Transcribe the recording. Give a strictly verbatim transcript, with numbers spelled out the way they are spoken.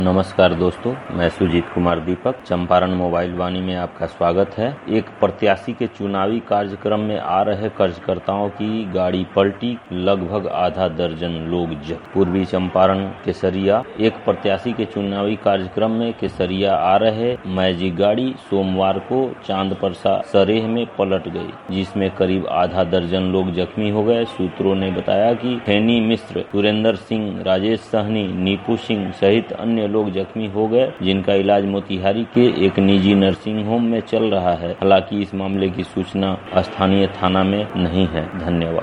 नमस्कार दोस्तों, मैं सुजीत कुमार दीपक, चंपारण मोबाइल वाणी में आपका स्वागत है। एक प्रत्याशी के चुनावी कार्यक्रम में आ रहे कार्यकर्ताओं की गाड़ी पलटी, लगभग आधा दर्जन लोग जख्मी। पूर्वी चंपारण केसरिया एक प्रत्याशी के चुनावी कार्यक्रम में केसरिया आ रहे मैजिक गाड़ी सोमवार को चांदपरसा सरेह में पलट गई, जिसमें करीब आधा दर्जन लोग जख्मी हो गए। सूत्रों ने बताया कि खैनी मिश्र, सुरेंद्र सिंह, राजेश सहनी, नीपू सिंह सहित अन्य लोग जख्मी हो गए, जिनका इलाज मोतिहारी के एक निजी नर्सिंग होम में चल रहा है। हालांकि इस मामले की सूचना स्थानीय थाना में नहीं है। धन्यवाद।